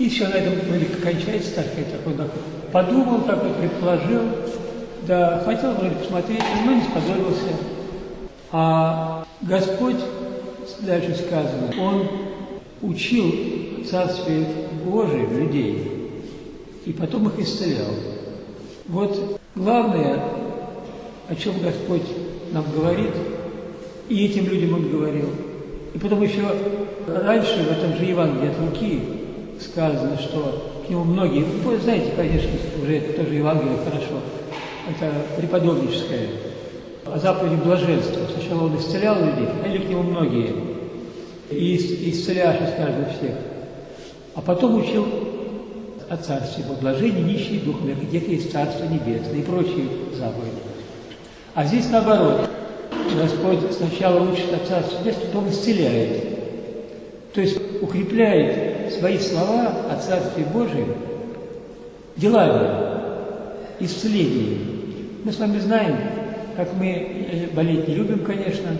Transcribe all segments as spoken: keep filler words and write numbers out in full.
И все на этом вроде кончается, так сказать, так он так подумал, так вот предположил, да, хотел вроде посмотреть, но не сподобился. А Господь, дальше сказано, Он учил Царствие Божие людей, и потом их исцелял. Вот главное, о чем Господь нам говорит, и этим людям Он говорил. И потом еще раньше в этом же Евангелии от Луки сказано, что к нему многие, вы знаете, конечно, уже это тоже Евангелие хорошо, это преподобническое, о заповеди блаженства. Сначала Он исцелял людей, ходили к нему многие, и исцеляши, скажем, всех. А потом учил о царстве, о блажении нищие духом, где-то есть Царство Небесное и прочие заповеди. А здесь наоборот. Господь сначала учит о Царстве Небесном, потом исцеляет. То есть укрепляет свои слова о Царстве Божьем делами, исцелениями. Мы с вами знаем, как мы болеть не любим, конечно,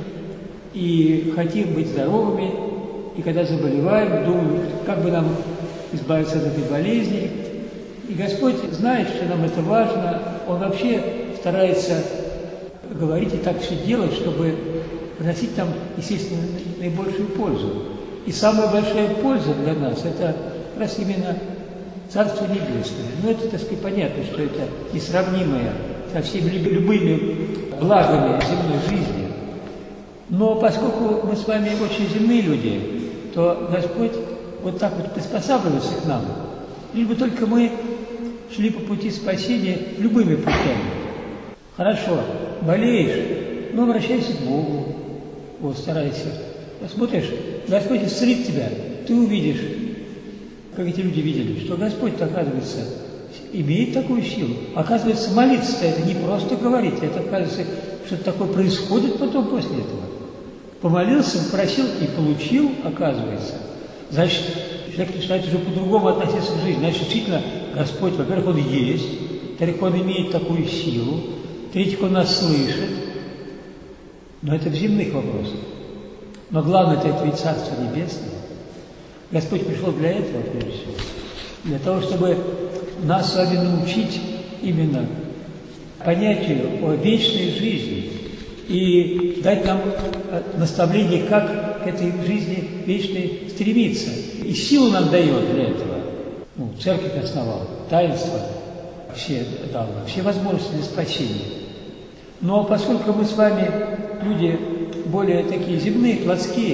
и хотим быть здоровыми, и когда заболеваем, думаем, как бы нам избавиться от этой болезни. И Господь знает, что нам это важно, Он вообще старается говорить и так все делать, чтобы приносить нам, естественно, наибольшую пользу. И самая большая польза для нас – это как раз именно Царство Небесное. Ну, это, так сказать, понятно, что это несравнимое со всеми любыми благами земной жизни. Но поскольку мы с вами очень земные люди, то Господь вот так вот приспосабливается к нам, лишь бы только мы шли по пути спасения любыми путями. Хорошо, болеешь, но обращайся к Богу, вот, старайся. Посмотришь, Господь исцелит тебя, ты увидишь, как эти люди видели, что Господь, оказывается, имеет такую силу. Оказывается, молиться-то это не просто говорить, это, оказывается, что-то такое происходит потом после этого. Помолился, просил и получил, оказывается. Значит, человек начинает уже по-другому относиться к жизни. Значит, действительно, Господь, во-первых, Он есть, во-вторых, Он имеет такую силу, в-третьих, Он нас слышит. Но это в земных вопросах. Но главное, это ведь Царство Небесное. Господь пришел для этого, прежде всего. Для того, чтобы нас с вами научить именно понятию о вечной жизни и дать нам наставление, как к этой жизни вечной стремиться. И силу нам дает для этого. Ну, церковь основала, таинство все дал, все возможности для спасения. Но поскольку мы с вами люди более такие земные, плотские,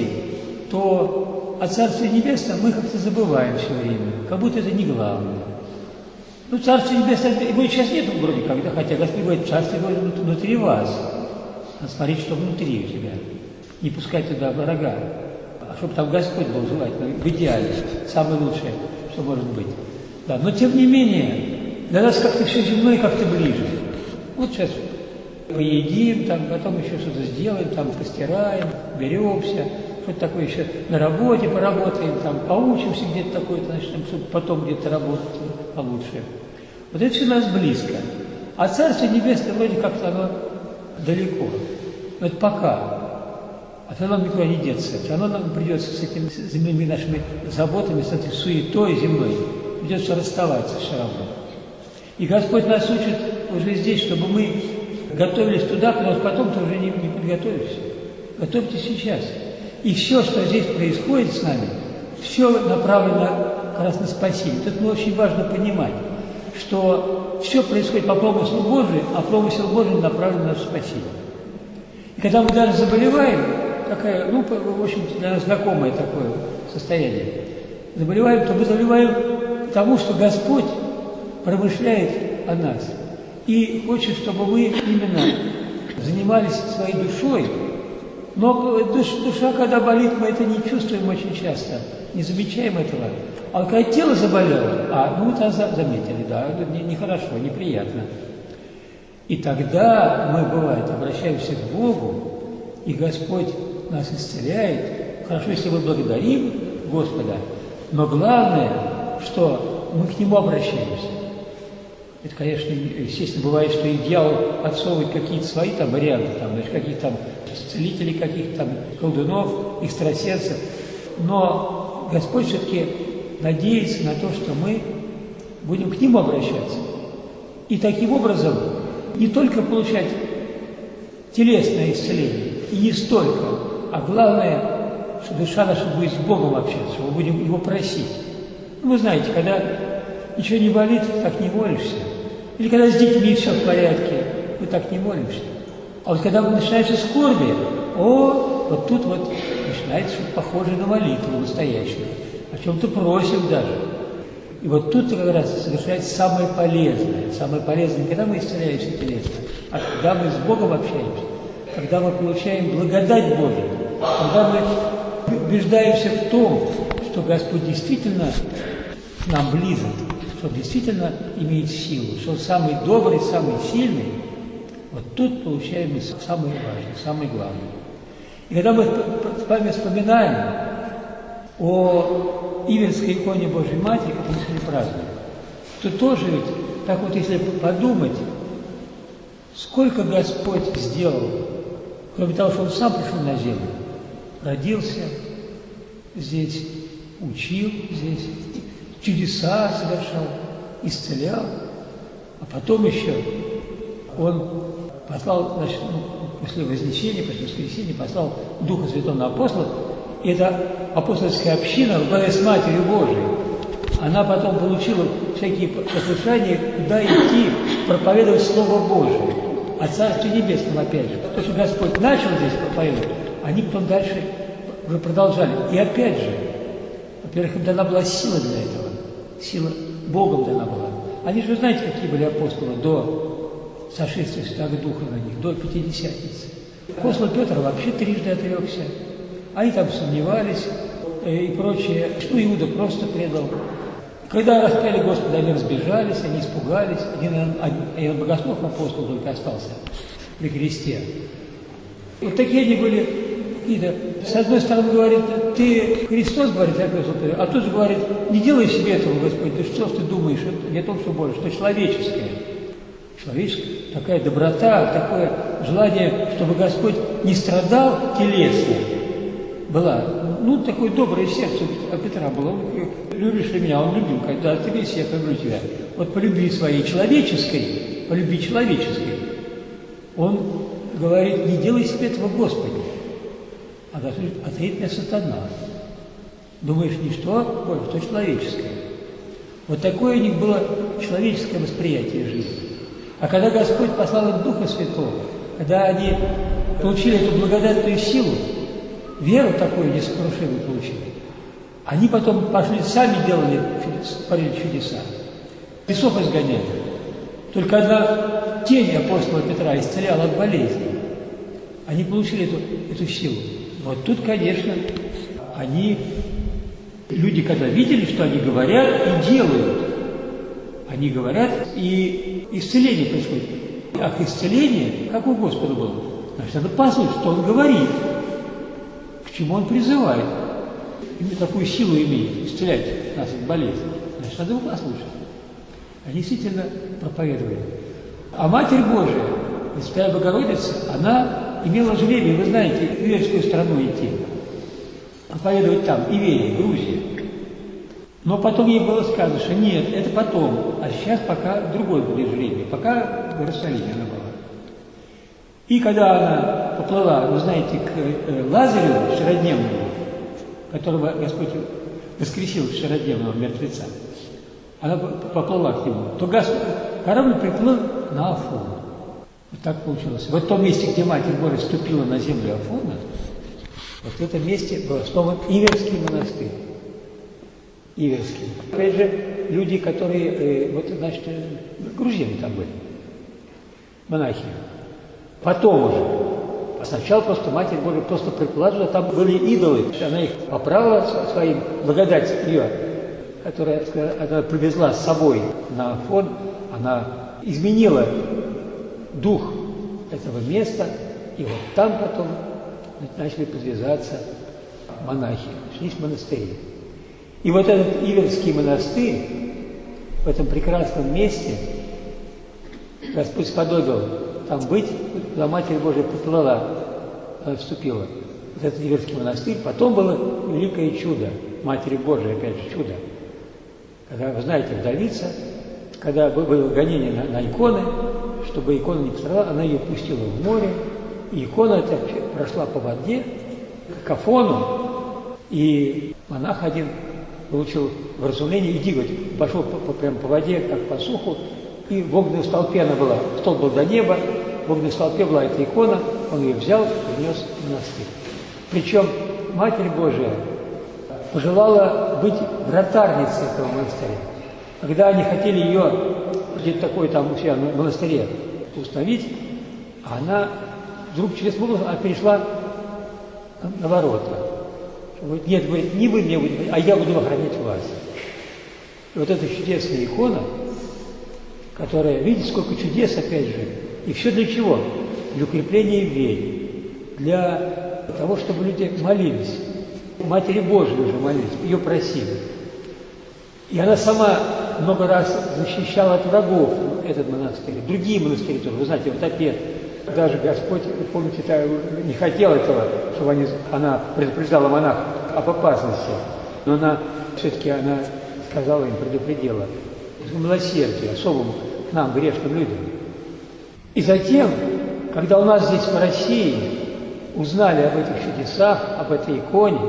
то о Царстве Небесном мы как-то забываем все время, как будто это не главное. Ну, Царство Небесное, его сейчас нет вроде как, да, хотя Господь говорит, Царство Божие внутри вас. Надо смотреть, что внутри у тебя. Не пускать туда врага. А чтобы там Господь был желательно, в идеале, самое лучшее, что может быть. Да, но тем не менее, для нас как-то все земное как-то ближе. Вот сейчас поедим, там, потом еще что-то сделаем, там постираем, беремся, что-то такое еще на работе поработаем, там поучимся где-то такое-то, начнем, чтобы потом где-то работать получше. Вот это все у нас близко. А Царство Небесное вроде как-то оно далеко. Но это пока. А все равно никуда не деться. Все равно нам придется с этими земными нашими заботами, с этой суетой земной, придется расставаться все равно. И Господь нас учит уже здесь, чтобы мы готовились туда, потому что потом ты уже не, не подготовишься. Готовьтесь сейчас. И все, что здесь происходит с нами, все направлено как раз на спасение. Тут ну, очень важно понимать, что все происходит по промыслу Божию, а промысел Божий направлен на спасение. И когда мы даже заболеваем, такая, ну, в общем, для нас знакомое такое состояние, заболеваем, то мы заболеваем тому, что Господь промышляет о нас. И хочет, чтобы мы именно занимались своей душой. Но душ, душа, когда болит, мы это не чувствуем очень часто, не замечаем этого. А когда тело заболело, а, ну, это заметили, да, нехорошо, не неприятно. И тогда мы, бывает, обращаемся к Богу, и Господь нас исцеляет. Хорошо, если мы благодарим Господа, но главное, что мы к Нему обращаемся. Это, конечно, естественно, бывает, что и дьявол подсовывает какие-то свои там варианты, там, значит, каких-то там целителей, каких-то там колдунов, экстрасенсов. Но Господь все-таки надеяться на то, что мы будем к Нему обращаться. И таким образом не только получать телесное исцеление, и не столько, а главное, что душа наша будет с Богом общаться, мы будем Его просить. Ну, вы знаете, когда ничего не болит, так не молишься. Или когда с детьми все в порядке, мы так не молимся. А вот когда начинается скорби, о, вот тут вот начинается что-то похожее на молитву настоящую. О чем-то просим даже. И вот тут как раз совершается самое полезное. Самое полезное не когда мы исцеляемся телесно, а когда мы с Богом общаемся, когда мы получаем благодать Божию, когда мы убеждаемся в том, что Господь действительно к нам близок, что Он действительно имеет силу, что Он самый добрый, самый сильный. Вот тут получаем мы самое важное, самое главное. И когда мы с вами вспоминаем о Иверской иконе Божьей Матери, которую мы сегодня празднуем, то тоже ведь, так вот если подумать, сколько Господь сделал, кроме того, что Он сам пришел на землю, родился здесь, учил здесь, чудеса совершал, исцелял, а потом еще Он послал, значит, ну, после Вознесения, после Воскресения, послал Духа Святого на апостолов, и эта апостольская община, в главе с Матерью Божией, она потом получила всякие послушания, куда идти, проповедовать Слово Божие, о Царстве Небесном опять же. То, что Господь начал здесь проповедовать, они потом дальше уже продолжали. И опять же, во-первых, им дана была сила для этого, сила Богом дана была. Они же, вы знаете, какие были апостолы до сошествия Святого Духа на них, до Пятидесятницы. Апостол Петр вообще трижды отрекся. Они там сомневались и прочее. Что Иуда просто предал. Когда распяли Господа, они разбежались, они испугались. Один, один богослов апостол только остался при кресте. Вот такие они были какие-то. С одной стороны, говорит, ты Христос, говорит апостол Петр, а тут же говорит, не делай себе этого, Господь, ты что ты думаешь, это не то, что Божье, что человеческое. Человеческое, такая доброта, такое желание, чтобы Господь не страдал телесно, была. Ну, такое доброе сердце у Петра было. Он, любишь ли меня? Он любил, когда ты весь, я люблю тебя. Вот по любви своей человеческой, по любви человеческой, он говорит, не делай себе этого, Господи. А говорит, ответь мне сатана. Думаешь, не что, Боже, что человеческое. Вот такое у них было человеческое восприятие жизни. А когда Господь послал им Духа Святого, когда они получили эту благодатную силу, веру такую несокрушимую получили, они потом пошли, сами делали, творили чудеса. Бесов изгоняли. Только одна тень апостола Петра исцеляла от болезни. Они получили эту, эту силу. Вот тут, конечно, они, люди, когда видели, что они говорят и делают, они говорят, и исцеление происходит. А исцеление, как у Господа было? Значит, надо послушать, что Он говорит, к чему Он призывает. Именно такую силу имеет, исцелять нас от болезни. Значит, надо его послушать. Они действительно проповедовали. А Матерь Божия, Святая Богородица, она имела жребий, вы знаете, в Иверскую страну идти, проповедовать там, Иверия, Грузия. Но потом ей было сказано, что нет, это потом, а сейчас пока другой будет жребий, пока в Иерусалиме она была. И когда она поплыла, вы знаете, к Лазарю Широдневному, которого Господь воскресил Широдневного мертвеца, она поплыла к нему, то Господь, корабль приплыл на Афону. Вот так получилось. Вот в том месте, где Матерь Божия ступила на землю Афона, вот в этом месте был основан Иверский монастырь. Иверский. Опять же, люди, которые, э, вот, значит, э, грузины там были, монахи. Потом уже. А сначала просто Матерь Божия просто приплыла, там были идолы. Она их поправила своим, благодать ее, которая она привезла с собой на Афон, она изменила дух этого места, и вот там потом начали подвязаться монахи, шли в монастыри. И вот этот Иверский монастырь, в этом прекрасном месте, Господь сподобил там быть, когда Матерь Божия приплыла, вступила. Вот этот Иверский монастырь, потом было великое чудо, Матери Божией, опять же, чудо. Когда, вы знаете, вдовица, когда было гонение на, на иконы, чтобы икона не пострадала, она ее пустила в море, и икона эта прошла по воде, к Афону, и монах один получил вразумление, иди, говорит, пошел по, по, прямо по воде, как по суху, и в огненной столпе она была, столб был до неба, в огненной столпе была эта икона, он ее взял и внес в монастырь. Причем Матерь Божия пожелала быть вратарницей этого монастыря. Когда они хотели ее где-то такой там у себя в монастыре установить, она вдруг через воздух она перешла на ворота. Говорит, нет, говорит, не вы мне будете, а я буду охранять вас. И вот эта чудесная икона, которая, видите, сколько чудес опять же, и все для чего? Для укрепления веры, для того, чтобы люди молились. Матери Божией уже молились, ее просили. И она сама много раз защищала от врагов этот монастырь, другие монастыри тоже. Вы знаете, вот опять, даже Господь, помните, не хотел этого, чтобы они, она предупреждала монахов об опасности. Но она, все-таки она сказала им, предупредила, милосердие особому к нам, грешным людям. И затем, когда у нас здесь в России узнали об этих чудесах, об этой иконе,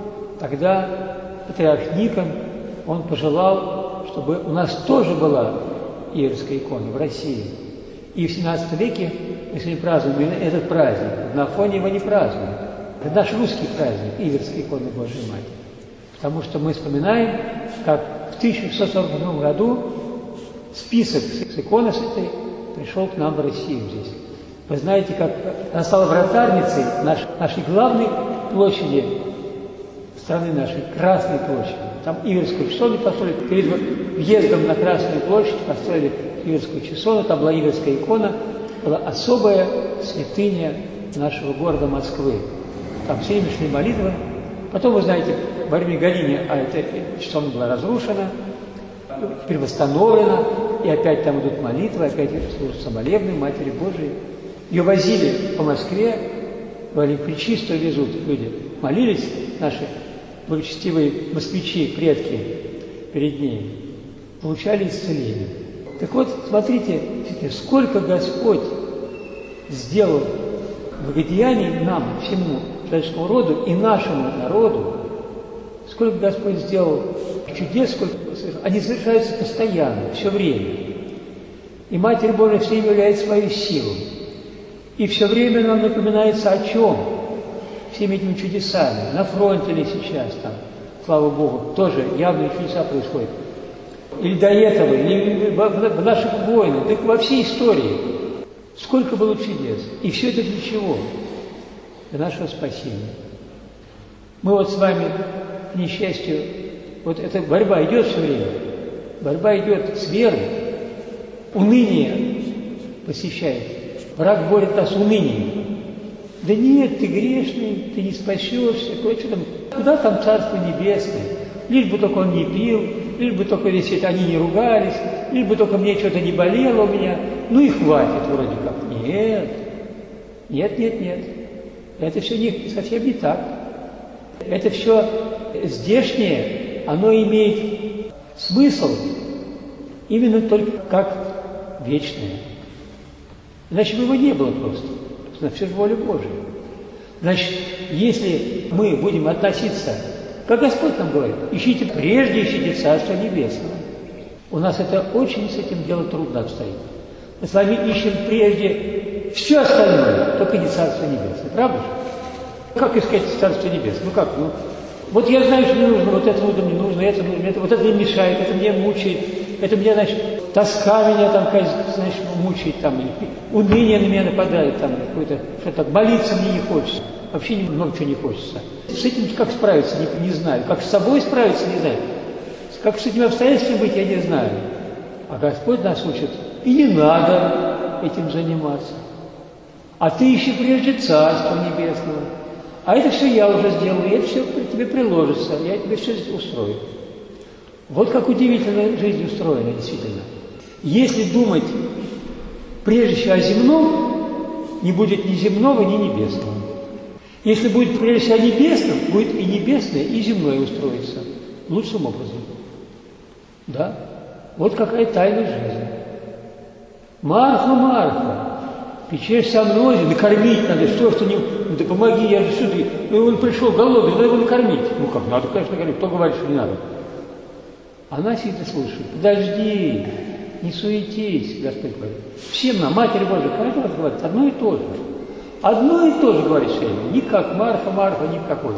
тогда патриарх Никон, он пожелал, чтобы у нас тоже была Иверская икона в России. И в семнадцатом веке мы сегодня празднуем этот праздник. На фоне его не празднуем. Это наш русский праздник, Иверская икона Божией Матери. Потому что мы вспоминаем, как в тысяча шестьсот сорок восьмом году список с иконы святой пришел к нам в Россию здесь. Вы знаете, как она стала вратарницей нашей, нашей главной площади страны нашей, Красной площади. Там Иверскую часовню построили, перед въездом на Красную площадь построили Иверскую часовню, там была Иверская икона, была особая святыня нашего города Москвы. Там все время шли молитвы. Потом, вы знаете, во время Галиния, а эта часовня была разрушена, теперь восстановлена, и опять там идут молитвы, опять служатся молебны Матери Божией. Ее возили по Москве, говорили, пречистую везут люди. Молились наши благочестивые москвичи, предки перед ней, получали исцеление. Так вот, смотрите, сколько Господь сделал благодеяний нам, всему человеческому роду и нашему народу, сколько Господь сделал чудес, сколько они совершаются постоянно, все время. И Матерь Божия все время являет свою силу. И все время нам напоминается о чем? Всеми этими чудесами. На фронте ли сейчас там, слава Богу, тоже явные чудеса происходят. Или до этого, или в наших войнах, так во всей истории. Сколько было чудес. И все это для чего? Для нашего спасения. Мы вот с вами, к несчастью, вот эта борьба идет все время. Борьба идет с верой. Уныние посещает. Враг борет нас унынием. Да нет, ты грешный, ты не спасешься. Что там? Куда там Царство Небесное? Лишь бы только он не пил, лишь бы только если они не ругались, лишь бы только мне что-то не болело у меня. Ну и хватит вроде как. Нет, нет, нет, нет. Это все не, совсем не так. Это все здешнее, оно имеет смысл именно только как вечное. Иначе бы его не было просто. На все же воля Божия. Значит, если мы будем относиться, как Господь нам говорит, ищите прежде, ищите Царство Небесное. У нас это очень с этим делом трудно обстоит. Мы с вами ищем прежде все остальное, только не Царство Небесное. Правда же? Как искать Царство Небесное? Ну как? Ну, вот я знаю, что мне нужно, вот это вот мне нужно, это нужно, это, вот это мне мешает, это мне мучает, это мне, значит, тоска меня там, значит, мучает, там, уныние на меня нападает, там, какое-то, что-то, молиться мне не хочется, вообще много чего не хочется. С этим как справиться, не, не знаю, как с собой справиться, не знаю, как с этими обстоятельствами быть, я не знаю. А Господь нас учит, и не надо этим заниматься. А ты ищи прежде Царства Небесного. А это все я уже сделаю, и это все тебе приложится, я тебе все устрою. Вот как удивительно жизнь устроена, действительно. Если думать прежде всего о земном, не будет ни земного, ни небесного. Если будет прежде всего о небесном, будет и небесное, и земное устроиться лучшим образом. Да? Вот какая тайна жизни. Марфа, Марфа, печешься о мнозе, накормить надо, что, что не... Ну, да помоги, я же сюда. Ну, он пришел голодный, надо его накормить. Ну как, надо, конечно, накормить. Кто говорит, что не надо? Она сидит и слушает. Подожди, не суетись, Господь говорит. Всем нам, Матерь Божия, каждый раз говорит одно и то же. Одно и то же говорит все время. Не как Марфа, Марфа, никакой.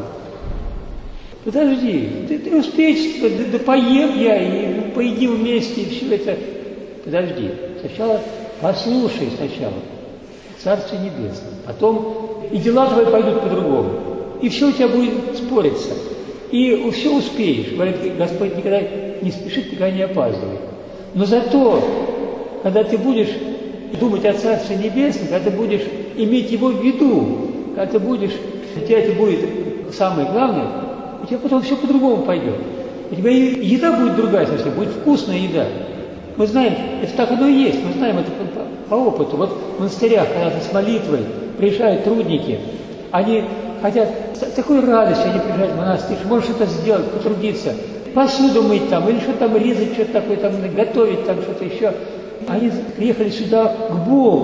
Подожди, ты, ты успеешь, да, да поем я, и ну, поедим вместе, и все это. Подожди, сначала послушай сначала Царство Небесное, потом и дела твои пойдут по-другому, и все у тебя будет спориться, и все успеешь. Говорит, Господь никогда не спешит, никогда не опаздывает. Но зато, когда ты будешь думать о Царстве Небесном, когда ты будешь иметь его в виду, когда ты будешь, у тебя это будет самое главное, у тебя потом все по-другому пойдет. У тебя и еда будет другая совсем, будет вкусная еда. Мы знаем, это так оно и есть, мы знаем это по, по опыту. Вот в монастырях, когда с молитвой приезжают трудники, они хотят с такой радостью, они приезжают в монастырь, что можно что-то сделать, потрудиться, посуду мыть там, или что-то там резать, что-то такое там, готовить там, что-то еще. Они приехали сюда к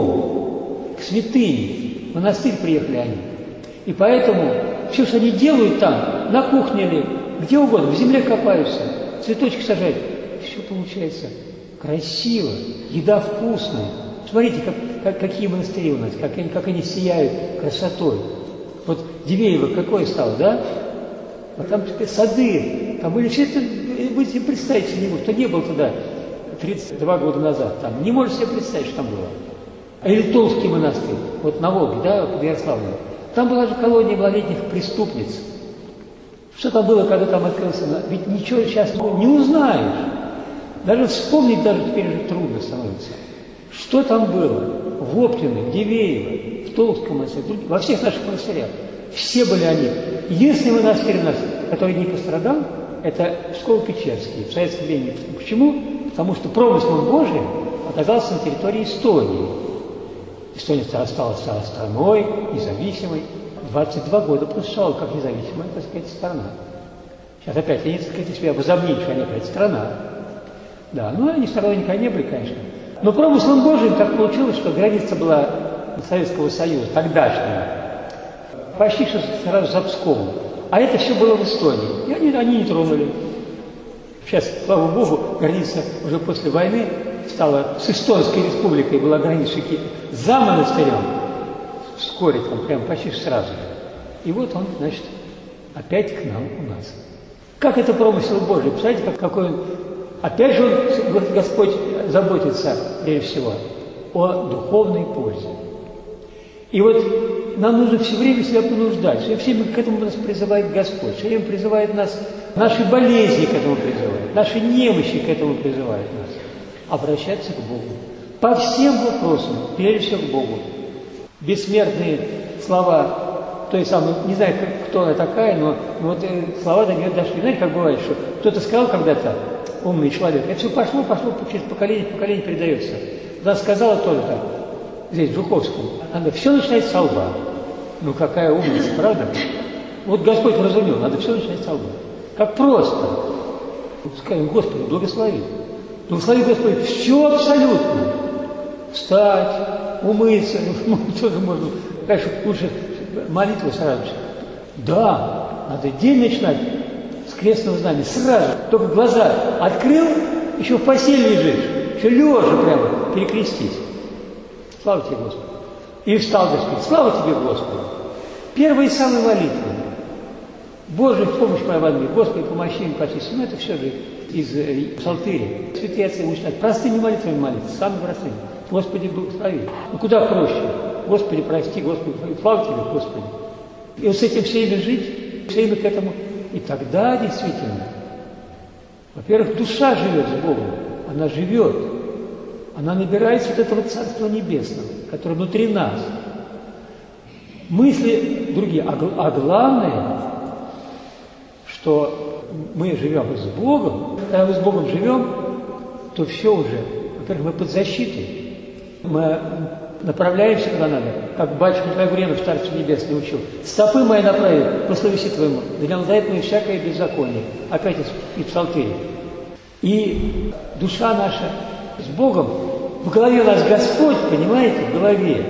Богу, к святыне, в монастырь приехали они. И поэтому все, что они делают там, на кухне ли, где угодно, в земле копаются, цветочки сажают, все получается красиво, еда вкусная. Смотрите, как, как, какие монастыри у нас, как они, как они сияют красотой. Вот Дивеево какое стало, да? А там сады, там были все это, вы себе представить себе не можете, кто не был туда тридцать два года назад, там, не можете себе представить, что там было. Или Толский монастырь, вот на Волге, да, под Ярославлем. Там была же колония малолетних преступниц. Что там было, когда там открылся? Ведь ничего сейчас не узнаешь. Даже вспомнить даже теперь уже трудно становится. Что там было? В Оптино, в Дивеево, в Толстском монастыре, во всех наших монастырях. Все были они. Единственный монастырь у нас, который не пострадал, это Псков-Печерский, в советском времени. Почему? Потому что промыслом Божиим оказался на территории Эстонии. Эстония осталась страной, независимой. двадцать два года просуществовала как независимая, так сказать, страна. Сейчас опять они, так сказать, себя возомнили, что они опять страна. Да, ну они страной никогда не были, конечно. Но промыслом Божиим так получилось, что граница была Советского Союза, тогдашняя, почти что сразу за Псковом. А это все было в Эстонии. И они, они не тронули. Сейчас, слава Богу, граница уже после войны стала с Эстонской республикой, была граница за монастырем, вскоре, там, прям почти сразу. И вот он, значит, опять к нам у нас. Как это промысел Божий? Представляете, как, какой он... Опять же, он, Господь заботится, прежде всего, о духовной пользе. И вот нам нужно все время себя понуждать, все время к этому нас призывает Господь, все время призывает нас, наши болезни к этому призывают, наши немощи к этому призывают нас. Обращаться к Богу. По всем вопросам, прежде всего к Богу. Бессмертные слова, то есть самое, не знаю, кто она такая, но, но вот слова до нее дошли. Знаете, как бывает, что кто-то сказал когда-то, умный человек, это все пошло, пошло, через поколение, поколение передается. Она сказала тоже так, здесь, в Жуковском, надо все начинать с лба. Ну, какая умница, правда? Вот Господь разумел, надо все начинать с лба. Как просто. Скажем, Господи, благослови. Благослови, Господи, все абсолютно. Встать, умыться, ну, тоже можно. Конечно, лучше молитву сразу же. Да, надо день начинать с крестного знамени, сразу. Только глаза открыл, еще в постели лежишь, еще лежа прямо, перекрестись. Слава тебе, Господи. И встал, Господи, слава тебе, Господи. Первая и самая молитва. Боже, в помощь моя во мне, Господи, помощи им, почти. Ну, это все же из э, псалтыри. Святые отцы начинают простыми молитвами молиться, самыми простыми. Господи, благослови. Ну, куда проще? Господи, прости, Господи, слава тебе, Господи. И вот с этим все время жить, все время к этому. И тогда действительно, во-первых, душа живет с Богом, она живет, она набирается от этого Царства Небесного, которое внутри нас. Мысли другие, а, а главное, что мы живем с Богом, когда мы с Богом живем, то все уже, во-первых, мы под защитой, мы направляемся куда надо, как батюшка Николай Гурьянов в Царстве Небесное учил. Стопы мои направи, по словеси твоему, да не дает мне всякое беззаконие. Опять из, из псалтыри. И душа наша с Богом, в голове у нас Господь, понимаете, в голове.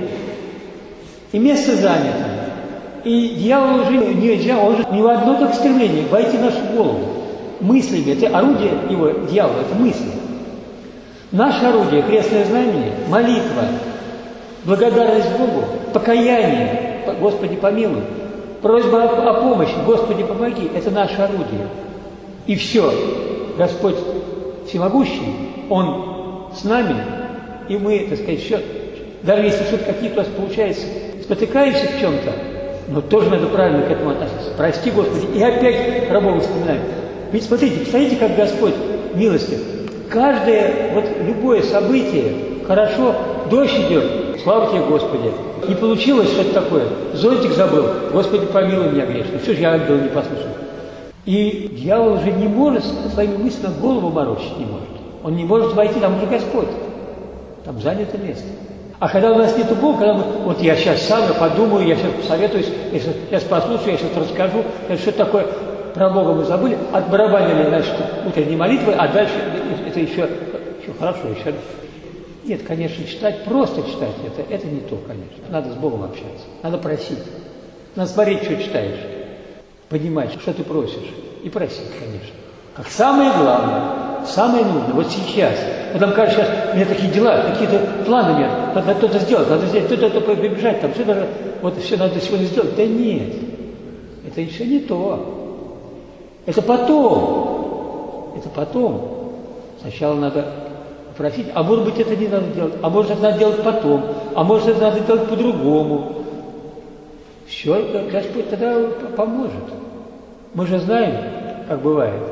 И место занято. И дьявол уже нельзя, он же не в одно только стремление войти в нашу голову. Мыслями, это орудие его, дьявола, это мысли. Наше орудие, крестное знамение, молитва, благодарность Богу, покаяние, Господи помилуй, просьба о, о помощи, Господи помоги, это наше орудие. И все, Господь всемогущий, Он с нами, и мы, так сказать, все, даже если что-то какие-то у нас получается, спотыкаемся в чем-то, но тоже надо правильно к этому относиться. Прости, Господи, и опять про Бога вспоминаем. Ведь смотрите, посмотрите, как Господь милостив. Каждое, вот любое событие, хорошо, дождь идет, слава тебе, Господи. Не получилось что-то такое, зонтик забыл, Господи, помилуй меня грешно. Что же я был не послушал? И дьявол уже не может своими мыслями голову морочить не может. Он не может войти, там уже Господь. Там занято место. А когда у нас нет Бога, когда мы, вот я сейчас сам я подумаю, я сейчас посоветуюсь, я сейчас послушаю, я сейчас расскажу, что такое про Бога мы забыли, отбарабанили, значит, утренней молитвы, а дальше это еще, еще хорошо, еще. Нет, конечно, читать, просто читать, это, это не то, конечно. Надо с Богом общаться, надо просить. Надо смотреть, что читаешь, понимать, что ты просишь, и просить, конечно. Как самое главное, самое нужное, вот сейчас. Вот нам кажется, сейчас у меня такие дела, какие-то планы у меня, надо что-то сделать, надо сделать, кто-то побежать, там, что-то, вот все надо сегодня сделать. Да нет, это еще не то. Это потом, это потом. Сначала надо просить, а может быть это не надо делать, а может это надо делать потом, а может это надо делать по-другому. Все, Господь тогда поможет. Мы же знаем, как бывает,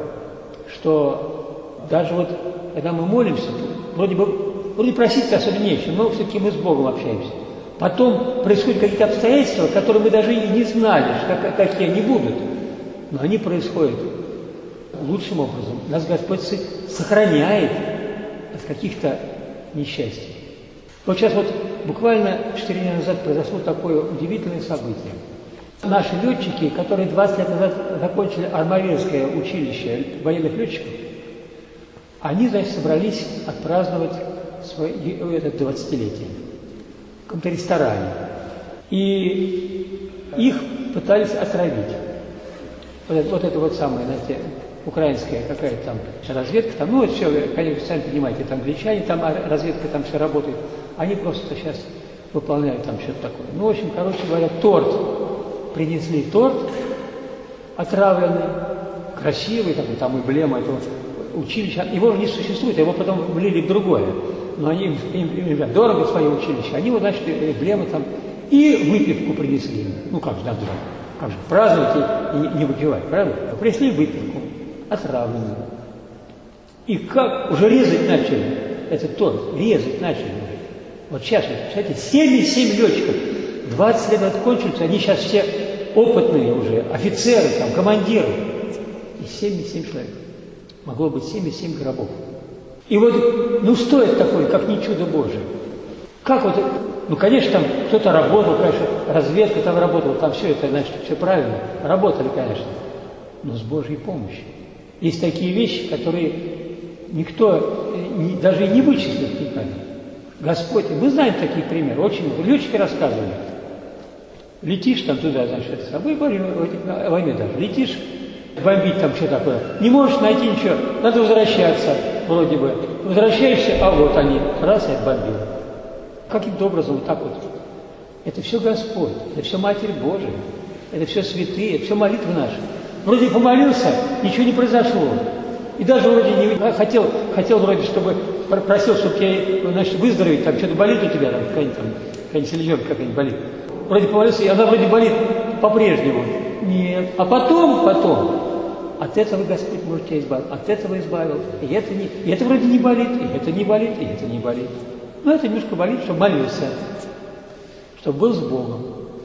что даже вот, когда мы молимся, вроде бы, вроде просить-то особо нечего, но все-таки мы с Богом общаемся. Потом происходят какие-то обстоятельства, которые мы даже и не знали, как, какие они будут. Но они происходят лучшим образом. Нас Господь сохраняет от каких-то несчастий. Вот сейчас вот буквально четыре дня назад произошло такое удивительное событие. Наши летчики, которые двадцать лет назад закончили Армавирское училище военных летчиков, они, значит, собрались отпраздновать свое, это двадцатилетие в каком-то ресторане. И их пытались отравить. Вот это вот, это вот самое, знаете, украинская какая-то там разведка, там, ну, это все, конечно, сами понимаете, там англичане, там разведка, там все работает. Они просто сейчас выполняют там что-то такое. Ну, в общем, короче говоря, торт. Принесли торт отравленный, красивый, такой, там эмблема этого училища. Его же не существует, его потом влили в другое. Но они, им, им, им дорого свое училище. Они вот, значит, эмблемы там и выпивку принесли. Ну, как же, надо же, как же, праздновать и, и не выпивать, правда? Принесли выпивку отравленную. И как уже резать начали этот торт, резать начали уже. Вот сейчас, представляете, семьдесят семь летчиков, двадцать лет отkonчились, они сейчас все опытные уже, офицеры, там, командиры. И семьдесят семь человек. Могло быть семьдесят семь гробов. И вот, ну что это такое, как не чудо Божие? Как вот, ну, конечно, там кто-то работал, конечно, разведка там работала, там все это, значит, все правильно. Работали, конечно, но с Божьей помощью. Есть такие вещи, которые никто не, даже и не вычислит никогда. Господь, мы знаем такие примеры, очень много. Летчики рассказывали. Летишь там туда, значит, с собой в войне даже, летишь, бомбить там что такое, не можешь найти ничего, надо возвращаться, вроде бы. Возвращаешься, а вот они, раз и отбомбил. Каким-то образом вот так вот. Это все Господь, это все Матерь Божия, это все святые, это все молитвы наши. Вроде помолился, ничего не произошло. И даже вроде не хотел, хотел вроде, чтобы просил, чтобы тебя, значит, выздороветь, там что-то болит у тебя, там какая-нибудь там, какая-нибудь селезенка какая-нибудь болит. Вроде помолился, и она вроде болит по-прежнему. Нет. А потом, потом, от этого Господь может тебя избавить, от этого избавил. И это, не, и это вроде не болит, и это не болит, и это не болит. Но это немножко болит, чтобы молился, чтобы был с Богом.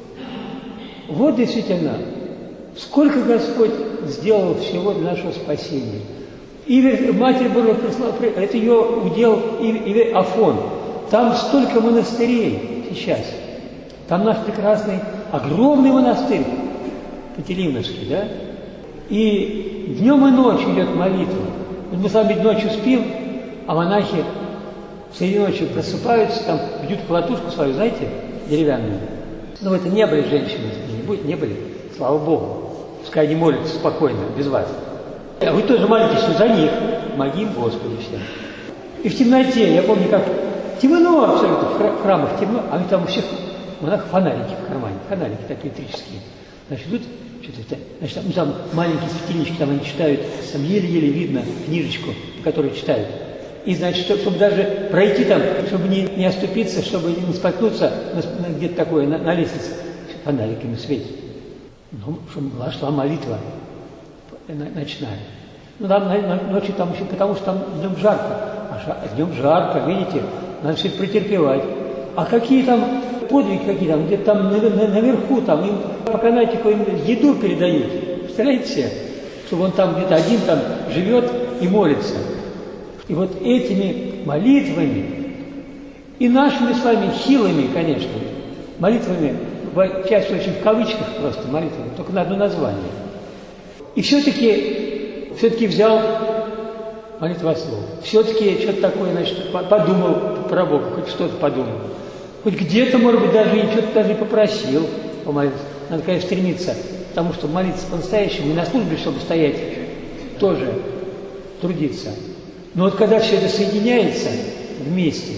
Вот действительно, сколько Господь сделал всего для нашего спасения. И Матерь Божия прислала, это ее удел и, и Афон. Там столько монастырей сейчас. Там наш прекрасный, огромный монастырь, Пантелеимоновский, да? И днем и ночью идет молитва. Вот мы с вами ночью спим, а монахи среди ночи просыпаются, там бьют колотушку свою, знаете, деревянную. Но это не были женщины, не, не были, слава Богу. Пускай они молятся спокойно, без вас. А вы тоже молитесь, но за них. Помоги им, Господи, всем. И в темноте, я помню, как темно абсолютно, в храмах темно, а там у всех монахов фонарики в кармане, фонарики такие электрические. Значит, идут, что-то, значит, там, там маленькие светильнички, там они читают, там еле-еле видно книжечку, которую читают. И, значит, чтобы, чтобы даже пройти там, чтобы не, не оступиться, чтобы не споткнуться на, на, где-то такое, на, на лестнице, фонариками светит. Ну, чтобы была шла молитва ночная. Ну, там на, на, ночью там еще, потому что там днем жарко. А днем жарко, видите, надо все это претерпевать. А какие там подвиги, какие там, где-то там на, на, наверху, там им по канатику им еду передают. Представляете себе? Чтобы он там где-то один там живет и молится. И вот этими молитвами и нашими с вами силами, конечно, молитвами, часть очень в кавычках просто молитвами, только на одно название. И все-таки, все-таки взял молитвослов. Все-таки что-то такое, значит, подумал про Бога, хоть что-то подумал. Хоть где-то, может быть, даже и что-то даже и попросил помолиться. Надо, конечно, стремиться к тому, чтобы молиться по-настоящему, и на службе, чтобы стоять, тоже трудиться. Но вот когда все это соединяется вместе,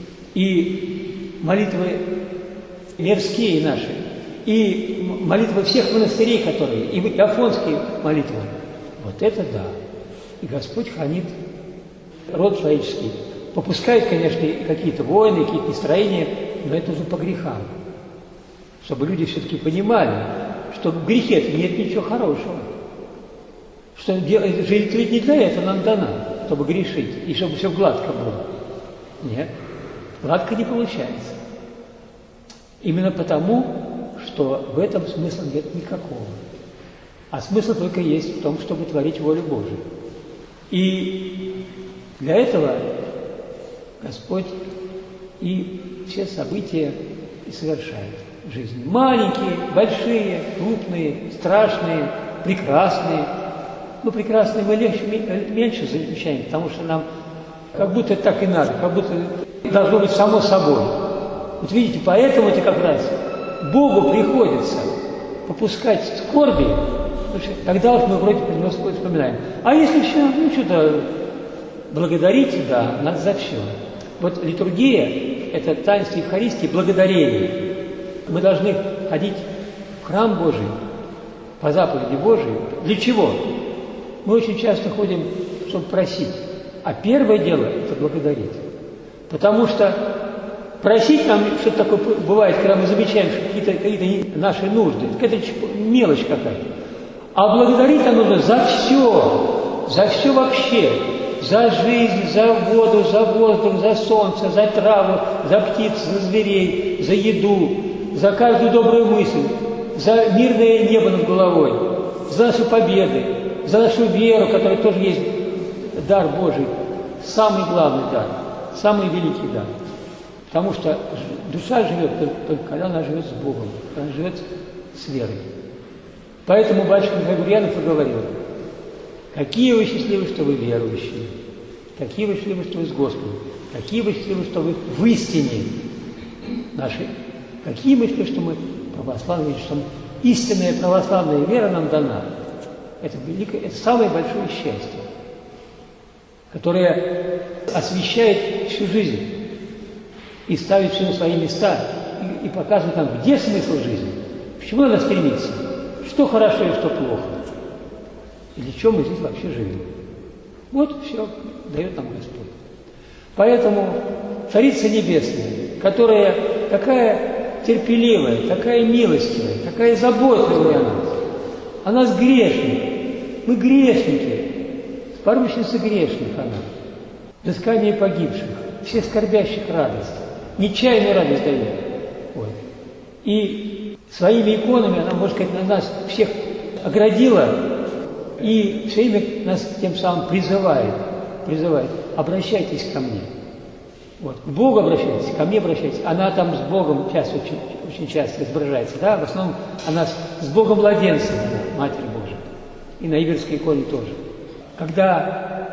и молитвы мирские наши, и молитвы всех монастырей, которые, и афонские молитвы, вот это да. И Господь хранит род человеческий. Попускает, конечно, какие-то войны, какие-то нестроения, но это уже по грехам. Чтобы люди все-таки понимали, что в грехе нет ничего хорошего. Что жизнь ведь не для этого нам дана, чтобы грешить, и чтобы все гладко было. Нет, гладко не получается. Именно потому, что в этом смысла нет никакого. А смысл только есть в том, чтобы творить волю Божию. И для этого Господь и все события и совершает в жизни. Маленькие, большие, крупные, страшные, прекрасные. Ну, прекрасные мы легче, меньше замечаем, потому что нам как будто так и надо, как будто должно быть само собой. Вот видите, поэтому это как раз Богу приходится попускать скорби, потому что тогда вот мы вроде вспоминаем. А если все, ну что-то благодарить, да, надо за все. Вот литургия – это таинство Евхаристии, благодарение. Мы должны ходить в храм Божий, по заповеди Божией. Для чего? Мы очень часто ходим, чтобы просить. А первое дело – это благодарить. Потому что просить нам что-то такое бывает, когда мы замечаем какие-то, какие-то наши нужды. Это мелочь какая-то. А благодарить нам нужно за все, за все вообще. За жизнь, за воду, за воздух, за солнце, за траву, за птиц, за зверей, за еду, за каждую добрую мысль, за мирное небо над головой, за наши победы, за нашу веру, которая тоже есть дар Божий, самый главный дар, самый великий дар. Потому что душа живет только когда она живет с Богом, когда она живет с верой. Поэтому батюшка Михаил Гурьянов и говорил: какие вы счастливы, что вы верующие, какие вы счастливы, что вы с Господом, какие вы счастливы, что вы в истине нашей, какие мы счастливы, что мы православные, что мы, истинная православная вера нам дана. Это великое, это самое большое счастье, которое освещает всю жизнь и ставит все на свои места, и, и показывает нам, где смысл жизни, к чему надо стремиться, что хорошо и что плохо. И для чего мы здесь вообще живем? Вот все дает нам Господь. Поэтому Царица Небесная, которая такая терпеливая, такая милостивая, такая заботливая о нас, о нас грешных, мы грешники, поручница грешных она, взыскание погибших, всех скорбящих радость, нечаянную радость дает. Вот. И своими иконами она, можно сказать, на нас всех оградила, и все время нас тем самым призывает, призывает, обращайтесь ко мне. Вот. К Богу обращайтесь, ко мне обращайтесь. Она там с Богом часто, очень, очень часто изображается, да, в основном она с, с Богом младенцем, Матерь Божия. И на Иверской иконе тоже. Когда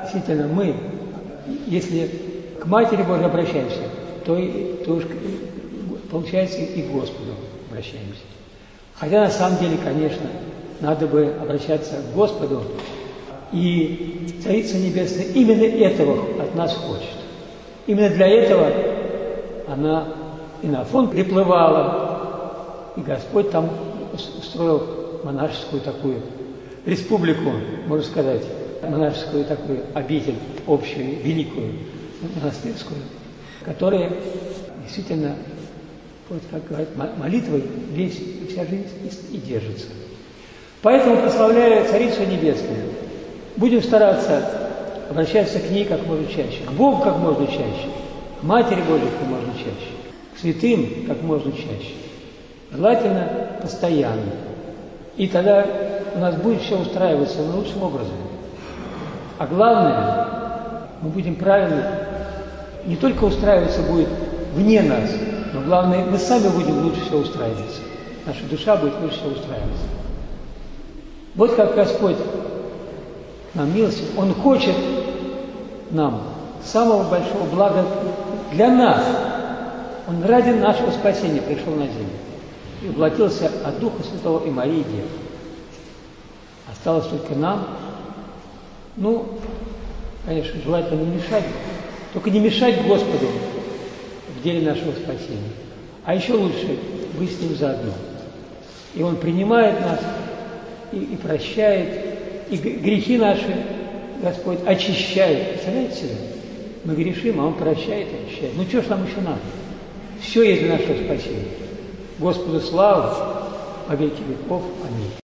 действительно мы, если к Матери Божией обращаемся, то, и, то уж, получается, и к Господу обращаемся. Хотя на самом деле, конечно, надо бы обращаться к Господу, и Царица Небесная именно этого от нас хочет. Именно для этого она и на Афон приплывала, и Господь там устроил монашескую такую республику, можно сказать, монашескую такую обитель общую, великую, монастырскую, которая действительно, вот как говорят, молитвой весь, вся жизнь и держится. Поэтому, прославляя Царицу Небесную, будем стараться обращаться к ней как можно чаще, к Богу как можно чаще, к Матери Божией как можно чаще, к святым как можно чаще. Желательно постоянно. И тогда у нас будет все устраиваться наилучшим образом. А главное, мы будем правильно, не только устраиваться будет вне нас, но главное, мы сами будем лучше всего устраиваться. Наша душа будет лучше всего устраиваться. Вот как Господь нам милостив, Он хочет нам самого большого блага для нас. Он ради нашего спасения пришел на землю и воплотился от Духа Святого и Марии Девы. Осталось только нам, ну, конечно, желательно не мешать, только не мешать Господу в деле нашего спасения. А еще лучше быть с Ним заодно. И Он принимает нас и, и прощает, и грехи наши Господь очищает. Представляете себе? Мы грешим, а Он прощает и очищает. Ну что ж нам еще надо? Все есть для нашего спасения. Господу слава во веки веков. Аминь.